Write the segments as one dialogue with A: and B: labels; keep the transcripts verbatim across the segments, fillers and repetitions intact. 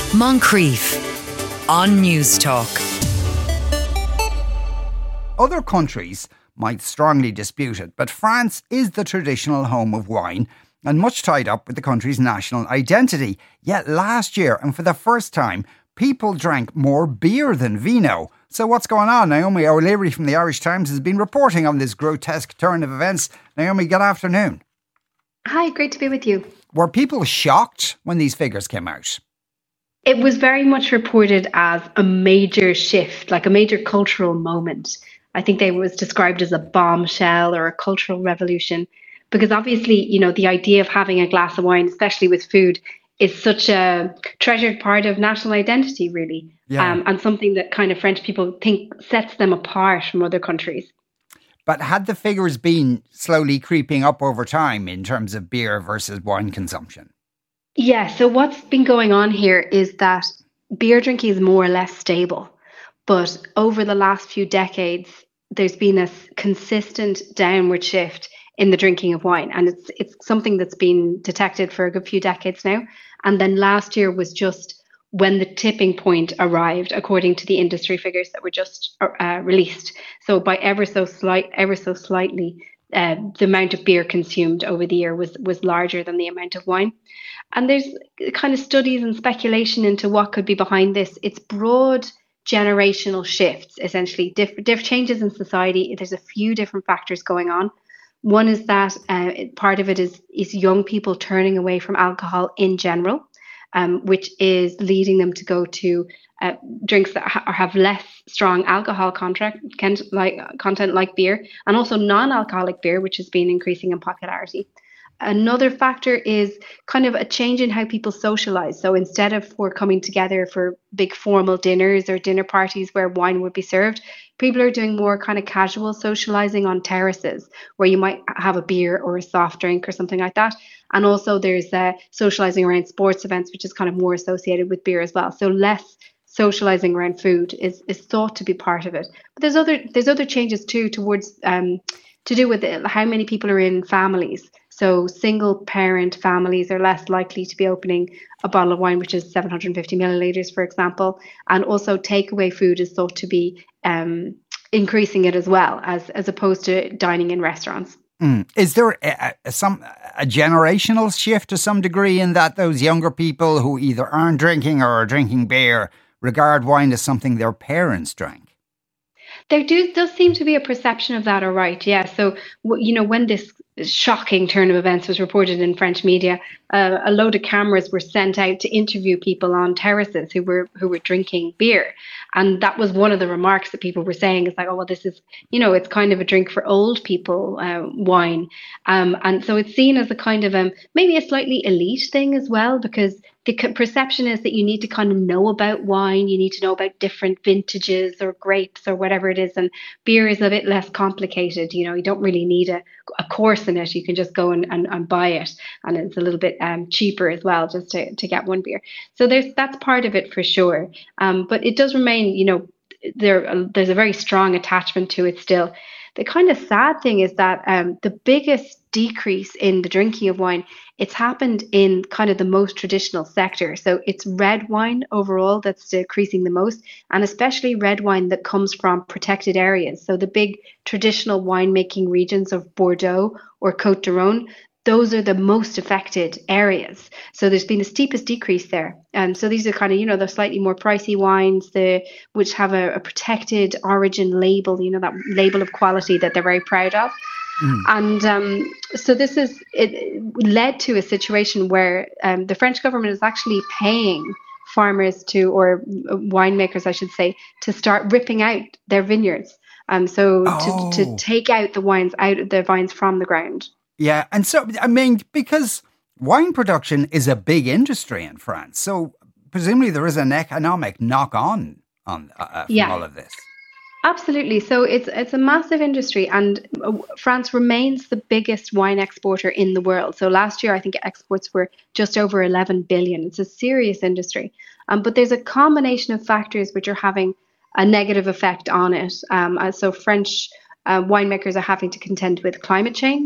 A: Moncrief on News Talk.
B: Other countries might strongly dispute it, but France is the traditional home of wine and much tied up with the country's national identity. Yet last year, and for the first time, people drank more beer than vino. So what's going on? Naomi O'Leary from the Irish Times has been reporting on this grotesque turn of events. Naomi, good afternoon.
C: Hi, great to be with you.
B: Were people shocked when these figures came out?
C: It was very much reported as a major shift, like a major cultural moment. I think they was described as a bombshell or a cultural revolution, because obviously, you know, the idea of having a glass of wine, especially with food, is such a treasured part of national identity, really,
B: yeah.
C: um, and something that kind of French people think sets them apart from other countries.
B: But had the figures been slowly creeping up over time in terms of beer versus wine consumption?
C: Yeah, so what's been going on here is that beer drinking is more or less stable. But over the last few decades, there's been a consistent downward shift in the drinking of wine. And it's it's something that's been detected for a good few decades now. And then last year was just when the tipping point arrived, according to the industry figures that were just uh, released. So by ever so slight, ever so slightly, uh, the amount of beer consumed over the year was was larger than the amount of wine. And there's kind of studies and speculation into what could be behind this. It's broad generational shifts, essentially, different diff- changes in society. There's a few different factors going on. One is that uh, part of it is, is young people turning away from alcohol in general, um, which is leading them to go to uh, drinks that ha- have less strong alcohol contract, can, like, content like beer, and also non-alcoholic beer, which has been increasing in popularity. Another factor is kind of a change in how people socialize. So instead of for coming together for big formal dinners or dinner parties where wine would be served, people are doing more kind of casual socializing on terraces where you might have a beer or a soft drink or something like that. And also there's uh, socializing around sports events, which is kind of more associated with beer as well. So less socializing around food is, is thought to be part of it. But there's other there's other changes too towards um, to do with it, how many people are in families. So single parent families are less likely to be opening a bottle of wine, which is seven hundred fifty milliliters, for example. And also takeaway food is thought to be um, increasing it as well, as, as opposed to dining in restaurants.
B: Mm. Is there a, a, some a generational shift to some degree in that those younger people who either aren't drinking or are drinking beer regard wine as something their parents drank?
C: There do, does seem to be a perception of that, all right, yeah. So, you know, when this shocking turn of events was reported in French media, uh, a load of cameras were sent out to interview people on terraces who were who were drinking beer. And that was one of the remarks that people were saying. It's like, oh, well, this is, you know, it's kind of a drink for old people, uh, wine. Um, and so it's seen as a kind of um, maybe a slightly elite thing as well, because the perception is that you need to kind of know about wine. You need to know about different vintages or grapes or whatever it is. And beer is a bit less complicated. You know, you don't really need a, a course in it. You can just go and, and, and buy it. And it's a little bit um, cheaper as well, just to, to get one beer. So there's that's part of it for sure. Um, but it does remain, you know, there uh, there's a very strong attachment to it still. The kind of sad thing is that um, the biggest decrease in the drinking of wine, it's happened in kind of the most traditional sector. So it's red wine overall that's decreasing the most, and especially red wine that comes from protected areas. So the big traditional winemaking regions of Bordeaux or Côte d'Aron, those are the most affected areas. So there's been the steepest decrease there. Um, so these are kind of, you know, the slightly more pricey wines, the which have a, a protected origin label, you know, that label of quality that they're very proud of. Mm. And um, so this is, it led to a situation where um, the French government is actually paying farmers to, or winemakers, I should say, to start ripping out their vineyards. Um, so oh. to, to take out the wines out of the vines from the ground.
B: Yeah, and so, I mean, because wine production is a big industry in France, so presumably there is an economic knock-on on uh, from
C: yeah.
B: all of this.
C: Absolutely. So it's it's a massive industry, and France remains the biggest wine exporter in the world. So last year, I think exports were just over eleven billion. It's a serious industry. Um, but there's a combination of factors which are having a negative effect on it. Um, so French uh, winemakers are having to contend with climate change.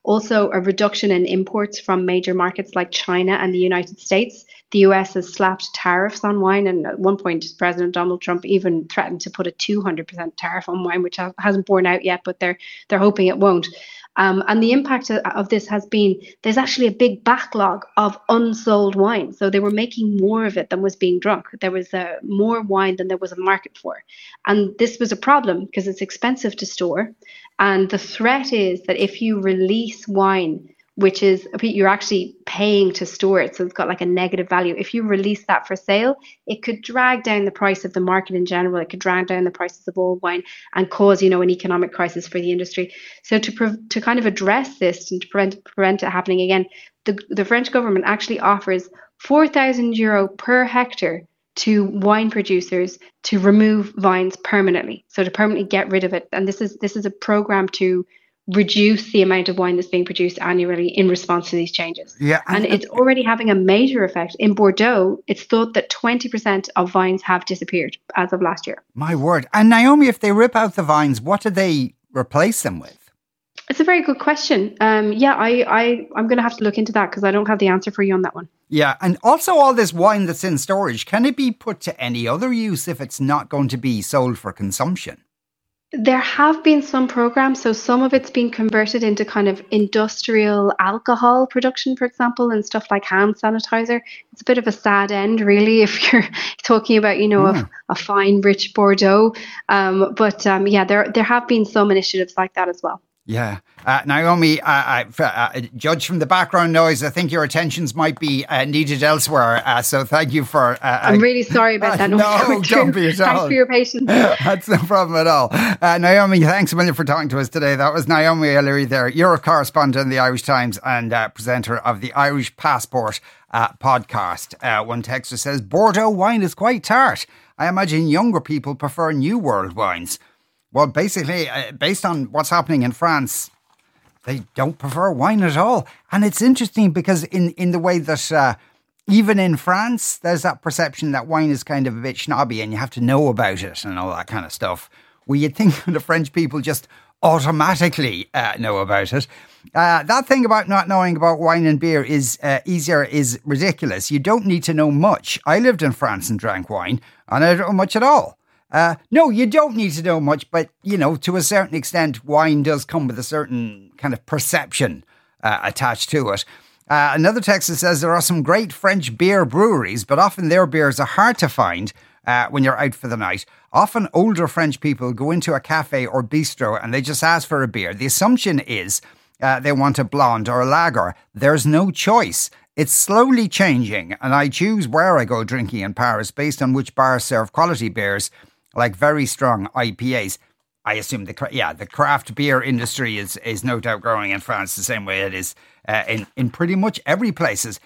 C: Also, a reduction in imports from major markets like China and the United States. The U S has slapped tariffs on wine, and at one point, President Donald Trump even threatened to put a two hundred percent tariff on wine, which hasn't borne out yet, but they're they're hoping it won't. Um, and the impact of this has been there's actually a big backlog of unsold wine. So they were making more of it than was being drunk. There was uh, more wine than there was a market for. And this was a problem because it's expensive to store. And the threat is that if you release wine, which is you're actually paying to store it, so it's got like a negative value. If you release that for sale, it could drag down the price of the market in general. It could drag down the prices of all wine and cause, you know, an economic crisis for the industry. So to pre- to kind of address this and to prevent prevent it happening again, the the French government actually offers four thousand euro per hectare to wine producers to remove vines permanently. So to permanently get rid of it. And this is this is a program to reduce the amount of wine that's being produced annually in response to these changes.
B: Yeah,
C: and, and it's already having a major effect. In Bordeaux, it's thought that twenty percent of vines have disappeared as of last year.
B: My word. And Naomi, if they rip out the vines, what do they replace them with?
C: It's a very good question. Um, yeah, I, I, I'm going to have to look into that because I don't have the answer for you on that one.
B: Yeah, and also all this wine that's in storage, can it be put to any other use if it's not going to be sold for consumption?
C: There have been some programs, so some of it's been converted into kind of industrial alcohol production, for example, and stuff like hand sanitizer. It's a bit of a sad end, really, if you're talking about, you know, mm. a, a fine, rich Bordeaux. Um, but um, yeah, there there have been some initiatives like that as well.
B: Yeah. Uh, Naomi, uh, I, uh, judge from the background noise, I think your attentions might be uh, needed elsewhere. Uh, so thank you for... Uh,
C: I'm really sorry about that.
B: Uh, no, don't be at all.
C: Thanks for your patience.
B: That's no problem at all. Uh, Naomi, thanks a million for talking to us today. That was Naomi O'Leary there, Europe correspondent in the Irish Times and uh, presenter of the Irish Passport uh, podcast. Uh, one texter says, Bordeaux wine is quite tart. I imagine younger people prefer New World wines. Well, basically, uh, based on what's happening in France, they don't prefer wine at all. And it's interesting because in, in the way that uh, even in France, there's that perception that wine is kind of a bit snobby and you have to know about it and all that kind of stuff. Well, you'd think the French people just automatically uh, know about it. Uh, that thing about not knowing about wine and beer is uh, easier is ridiculous. You don't need to know much. I lived in France and drank wine and I don't know much at all. Uh, no, you don't need to know much, but, you know, to a certain extent, wine does come with a certain kind of perception uh, attached to it. Uh, another texter says there are some great French beer breweries, but often their beers are hard to find uh, when you're out for the night. Often older French people go into a cafe or bistro and they just ask for a beer. The assumption is uh, they want a blonde or a lager. There's no choice. It's slowly changing, and I choose where I go drinking in Paris based on which bars serve quality beers, like very strong I P As. I assume the yeah the craft beer industry is is no doubt growing in France the same way it is uh, in in pretty much every places.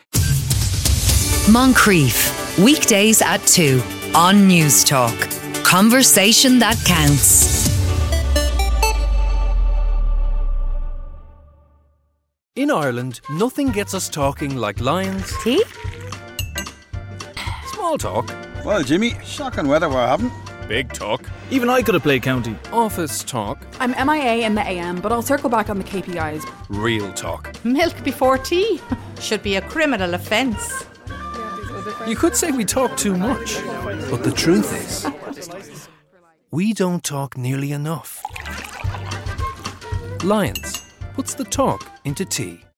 A: Moncrief, weekdays at two on News Talk. Conversation that counts.
D: In Ireland, nothing gets us talking like lions.
E: Tea?
D: Small talk.
F: Well, Jimmy, shocking weather we're having.
D: Big talk. Even I could have played county. Office talk.
E: I'm M I A in the A M, but I'll circle back on the K P Is.
D: Real talk.
G: Milk before tea should be a criminal offence.
D: You could say we talk too much, but the truth is, we don't talk nearly enough. Lions puts the talk into tea.